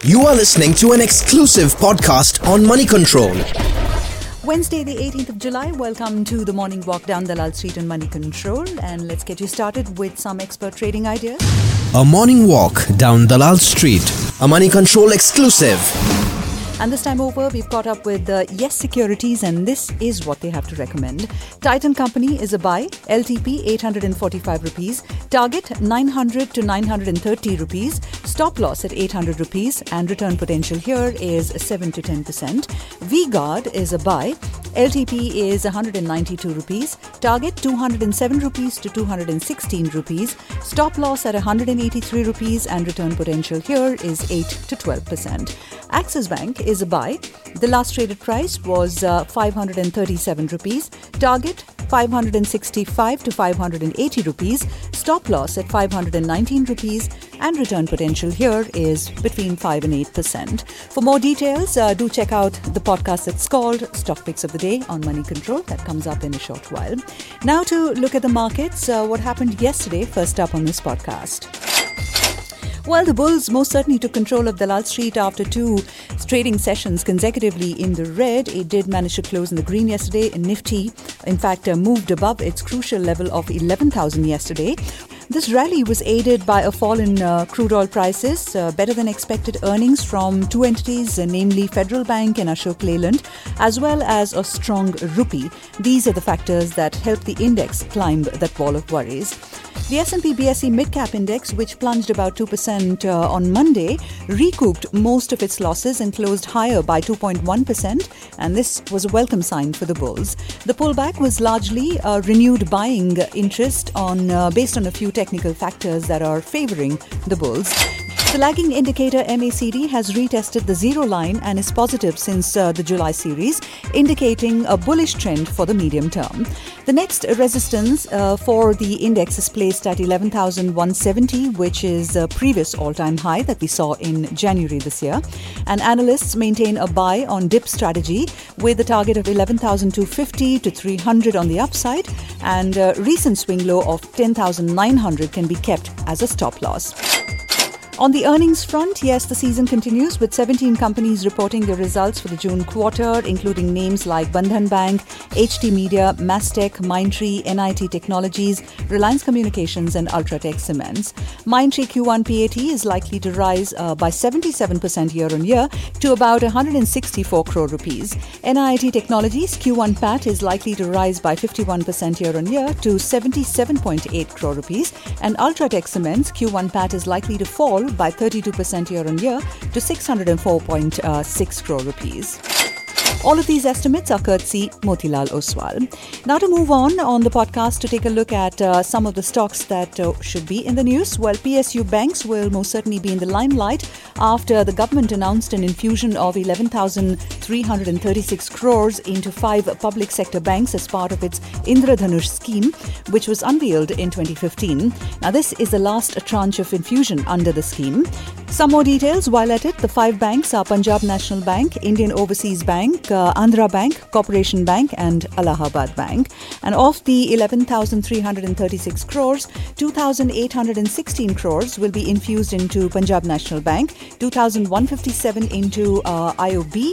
You are listening to an exclusive podcast on Money Control. Wednesday, the 18th of July. Welcome to the morning walk down Dalal Street on Money Control. And let's get you started with some expert trading ideas. A morning walk down Dalal Street. A Money Control exclusive. And this time over, we've caught up with Yes Securities, and this is what they have to recommend. Titan Company is a buy. LTP 845 rupees. Target 900 to 930 rupees. Stop loss at 800 rupees, and return potential here is 7 to 10%. V-Guard is a buy. LTP is 192 rupees. Target 207 rupees to 216 rupees. Stop loss at 183 rupees, and return potential here is 8 to 12%. Axis Bank is a buy. The last traded price was 537 rupees. Target 565 to 580 rupees. Stop loss at 519 rupees, and return potential here is between 5 and 8%. For more details, do check out the podcast that's called Stock Picks of the Day on Money Control. That comes up in a short while. Now to look at the markets. What happened yesterday, first up on this podcast. Well, the bulls most certainly took control of Dalal Street after two trading sessions consecutively in the red. It did manage to close in the green yesterday. Nifty, in fact, moved above its crucial level of 11,000 yesterday. This rally was aided by a fall in crude oil prices, better than expected earnings from two entities, namely Federal Bank and Ashok Leyland, as well as a strong rupee. These are the factors that helped the index climb that wall of worries. The S&P BSE Mid-Cap Index, which plunged about 2% on Monday, recouped most of its losses and closed higher by 2.1%, and this was a welcome sign for the bulls. The pullback was largely renewed buying interest based on a few technical factors that are favouring the bulls. The lagging indicator MACD has retested the zero line and is positive since the July series, indicating a bullish trend for the medium term. The next resistance for the index is placed at 11,170, which is a previous all-time high that we saw in January this year. And analysts maintain a buy on dip strategy with a target of 11,250 to 300 on the upside, and a recent swing low of 10,900 can be kept as a stop loss. On the earnings front, yes, the season continues with 17 companies reporting their results for the June quarter, including names like Bandhan Bank, HT Media, Mastech, Mindtree, NIT Technologies, Reliance Communications and Ultratech Cements. Mindtree Q1 PAT is likely to rise by 77% year-on-year to about 164 crore rupees. NIT Technologies Q1 PAT is likely to rise by 51% year-on-year to 77.8 crore rupees, and Ultratech Cements Q1 PAT is likely to fall by 32% year-on-year to 604.6 crore rupees. All of these estimates are courtesy Motilal Oswal. Now to move on the podcast to take a look at some of the stocks that should be in the news. Well, PSU banks will most certainly be in the limelight after the government announced an infusion of 11,336 crores into 5 public sector banks as part of its Indradhanush scheme, which was unveiled in 2015. Now, this is the last tranche of infusion under the scheme. Some more details while at it. The 5 banks are Punjab National Bank, Indian Overseas Bank, Andhra Bank, Corporation Bank and Allahabad Bank. And of the 11,336 crores, 2,816 crores will be infused into Punjab National Bank, 2,157 into IOB,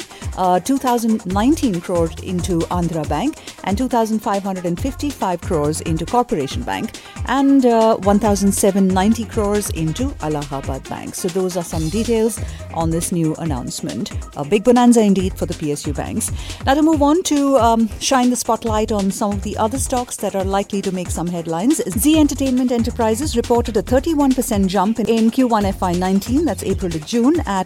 2,019 crores into Andhra Bank, and 2,555 crores into Corporation Bank, and 1,790 crores into Allahabad Bank. So those are some details on this new announcement. A big bonanza indeed for the PSU banks. Now to move on to shine the spotlight on some of the other stocks that are likely to make some headlines. Zee Entertainment Enterprises reported a 31% jump in Q1 FY19, that's April to June, at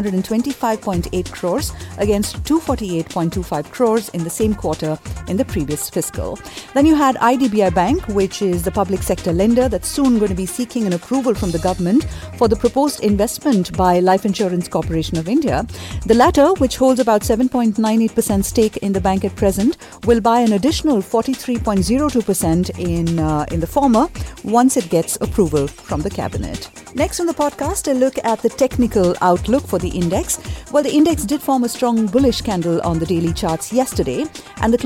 325.8 crores against 248.25 crores in the same quarter in the previous fiscal. Then you had IDBI Bank, which is the public sector lender that's soon going to be seeking an approval from the government for the proposed investment by Life Insurance Corporation of India. The latter, which holds about 7.98% stake in the bank at present, will buy an additional 43.02% in the former once it gets approval from the cabinet. Next on the podcast, a look at the technical outlook for the index. Well, the index did form a strong bullish candle on the daily charts yesterday, and the closing above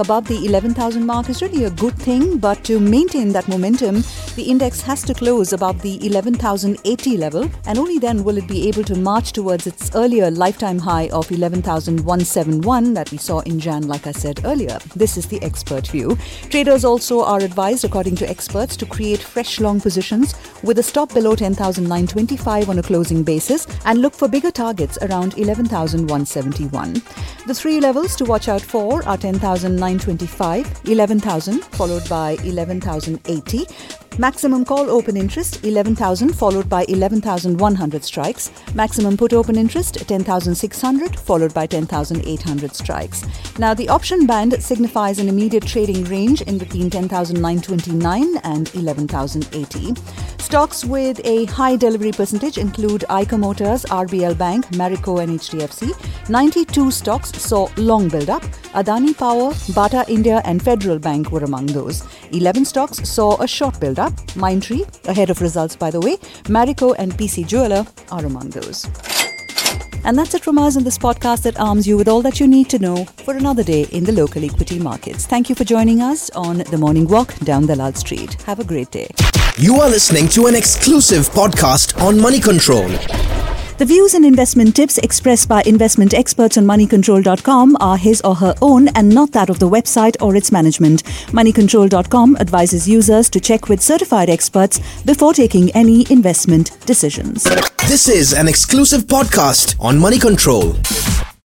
above the 11,000 mark is really a good thing, but to maintain that momentum, the index has to close above the 11,080 level, and only then will it be able to march towards its earlier lifetime high of 11,171 that we saw in Jan, like I said earlier. This is the expert view. Traders also are advised, according to experts, to create fresh long positions with a stop below 10,925 on a closing basis and look for bigger targets around 11,171. The three levels to watch out for are 10,925, 11,000 followed by 11,080. Maximum call open interest 11,000 followed by 11,100 strikes. Maximum put open interest 10,600 followed by 10,800 strikes. Now the option band signifies an immediate trading range in between 10,929 and 11,080. Stocks with a high delivery percentage include Eicher Motors, RBL Bank, Marico and HDFC. 92 stocks saw long build-up. Adani Power, Bata India and Federal Bank were among those. 11 stocks saw a short build-up. Mindtree, ahead of results by the way, Marico and PC Jeweler are among those. And that's it from us in this podcast that arms you with all that you need to know for another day in the local equity markets. Thank you for joining us on The Morning Walk down Dalal Street. Have a great day. You are listening to an exclusive podcast on Money Control. The views and investment tips expressed by investment experts on moneycontrol.com are his or her own and not that of the website or its management. Moneycontrol.com advises users to check with certified experts before taking any investment decisions. This is an exclusive podcast on Money Control.